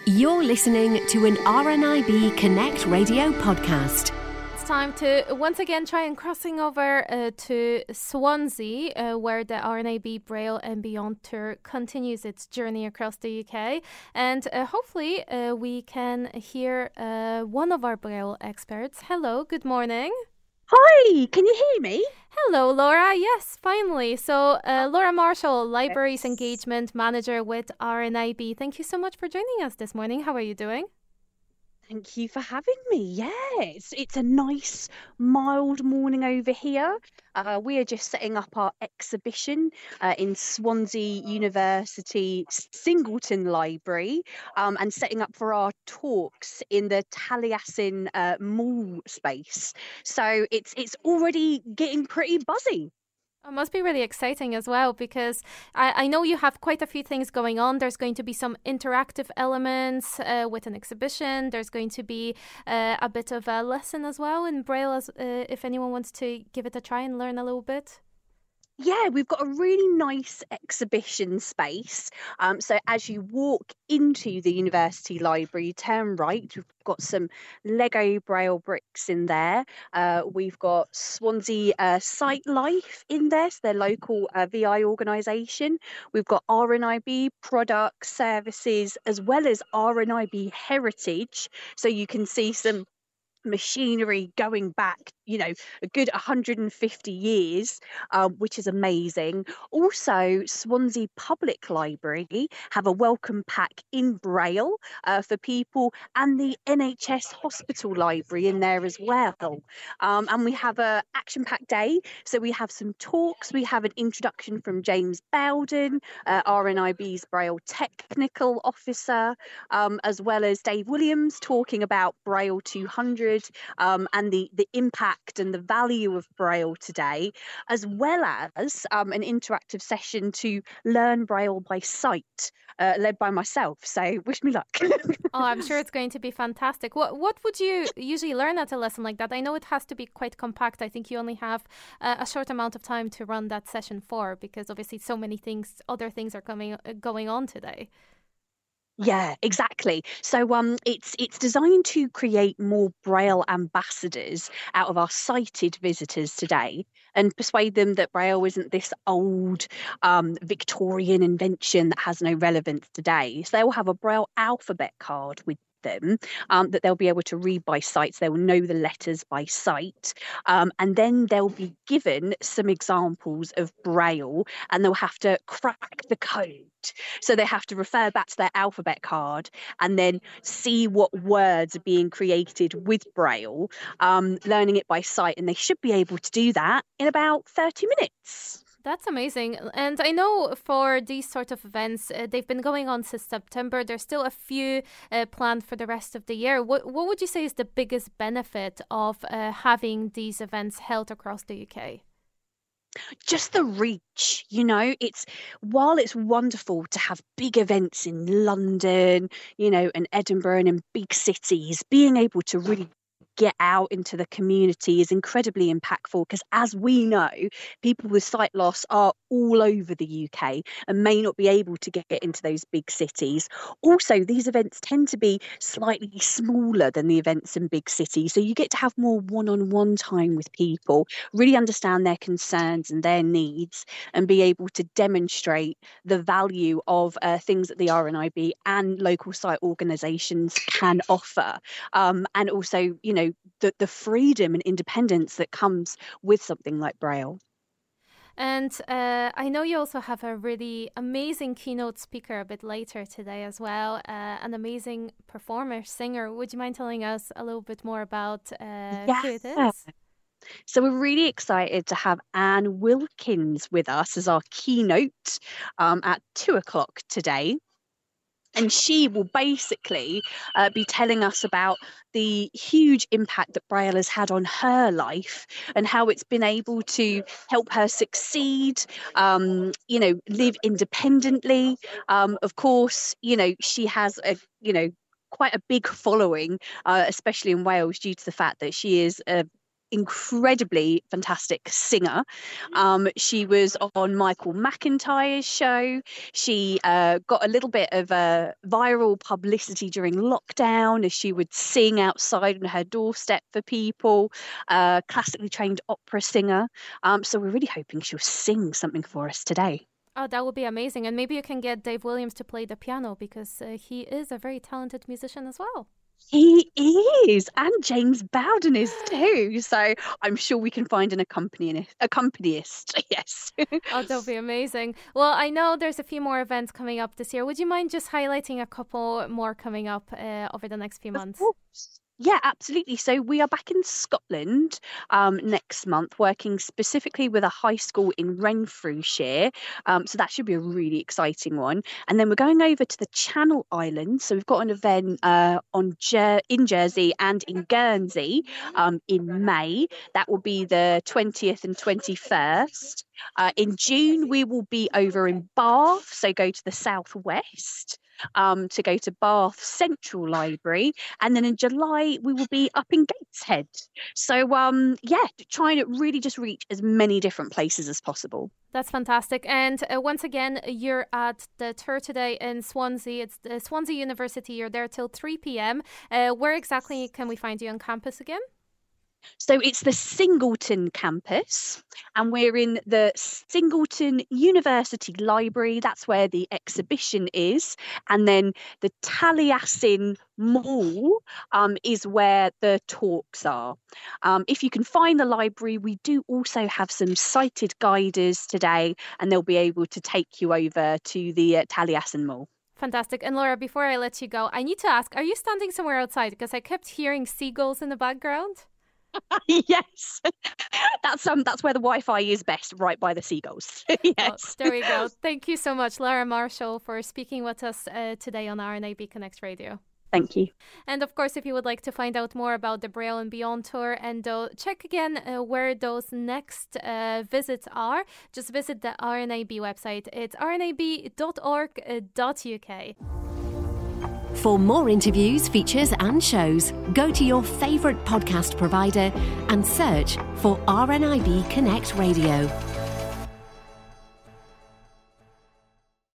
You're listening to an RNIB Connect radio podcast. It's time to once again try and crossing over to Swansea, where the RNIB Braille and Beyond Tour continues its journey across the UK. And hopefully we can hear one of our Braille experts. Hello, good morning. Hi, can you hear me? Hello, Laura. Yes, finally. So, Laura Marshall, Libraries Engagement Manager with RNIB. Thank you so much for joining us this morning. How are you doing? Thank you for having me. Yes, it's a nice, mild morning over here. We are just setting up our exhibition in Swansea University Singleton Library and setting up for our talks in the Taliesin Mall space. So it's already getting pretty buzzy. It must be really exciting as well, because I know you have quite a few things going on. There's going to be some interactive elements with an exhibition. There's going to be a bit of a lesson as well in Braille, if anyone wants to give it a try and learn a little bit. Yeah, we've got a really nice exhibition space. So as you walk into the university library, you turn right. We've got some Lego Braille bricks in there. We've got Swansea Sight Life in there, so their local VI organisation. We've got RNIB products, services, as well as RNIB heritage. So you can see some machinery going back, a good 150 years, which is amazing. Also, Swansea Public Library have a welcome pack in Braille for people, and the NHS Hospital Library in there as well. And we have a action-packed day. So we have some talks. We have an introduction from James Bowden, RNIB's Braille Technical Officer, as well as Dave Williams talking about Braille 200 and the impact and the value of Braille today, as well as an interactive session to learn Braille by sight, led by myself. So wish me luck. Oh, I'm sure it's going to be fantastic. What would you usually learn at a lesson like that? I know it has to be quite compact. I think you only have a short amount of time to run that session for, because obviously so many other things are going on today. Yeah, exactly. So it's designed to create more Braille ambassadors out of our sighted visitors today and persuade them that Braille isn't this old Victorian invention that has no relevance today. So they will have a Braille alphabet card with them that they'll be able to read by sight. So they will know the letters by sight, and then they'll be given some examples of Braille and they'll have to crack the code. So they have to refer back to their alphabet card and then see what words are being created with Braille, learning it by sight, and they should be able to do that in about 30 minutes. That's amazing. And I know for these sort of events, they've been going on since September. There's still a few planned for the rest of the year. What would you say is the biggest benefit of having these events held across the UK? Just the reach, while it's wonderful to have big events in London, and Edinburgh and in big cities, being able to really get out into the community is incredibly impactful, because as we know, people with sight loss are all over the UK and may not be able to get into those big cities. Also, these events tend to be slightly smaller than the events in big cities, so you get to have more one-on-one time with people, really understand their concerns and their needs, and be able to demonstrate the value of things that the RNIB and local sight organisations can offer, and also the freedom and independence that comes with something like Braille. And I know you also have a really amazing keynote speaker a bit later today as well, an amazing performer, singer. Would you mind telling us a little bit more about who it is? So we're really excited to have Anne Wilkins with us as our keynote at 2:00 today. And she will basically be telling us about the huge impact that Braille has had on her life and how it's been able to help her succeed, live independently. Of course, she has quite a big following, especially in Wales, due to the fact that she is a incredibly fantastic singer. She was on Michael McIntyre's show. She got a little bit of viral publicity during lockdown as she would sing outside on her doorstep for people. Classically trained opera singer. So we're really hoping she'll sing something for us today. Oh, that would be amazing. And maybe you can get Dave Williams to play the piano because he is a very talented musician as well. He is, and James Bowden is too. So I'm sure we can find an accompanist. Yes. Oh, that'll be amazing. Well, I know there's a few more events coming up this year. Would you mind just highlighting a couple more coming up over the next few months? Of course. Yeah, absolutely. So we are back in Scotland next month, working specifically with a high school in Renfrewshire. So that should be a really exciting one. And then we're going over to the Channel Islands. So we've got an event in Jersey and in Guernsey in May. That will be the 20th and 21st. In June, we will be over in Bath. So go to the southwest. To go to Bath Central Library, and then in July we will be up in Gateshead. So trying to really just reach as many different places as possible. That's fantastic. And once again, you're at the tour today in Swansea. It's the Swansea University. You're there till 3 p.m. Where exactly can we find you on campus again? So it's the Singleton campus, and we're in the Singleton University Library. That's where the exhibition is. And then the Taliesin Mall is where the talks are. If you can find the library, we do also have some sighted guiders today, and they'll be able to take you over to the Taliesin Mall. Fantastic. And Laura, before I let you go, I need to ask, are you standing somewhere outside? Because I kept hearing seagulls in the background. Yes, that's where the Wi-Fi is best, right by the seagulls. Yes. Oh, there we go. Thank you so much, Laura Marshall, for speaking with us today on RNAB Connect Radio. Thank you. And of course, if you would like to find out more about the Braille and Beyond Tour and check again where those next visits are, just visit the RNAB website. It's rnab.org.uk. For more interviews, features and shows, go to your favourite podcast provider and search for RNIB Connect Radio.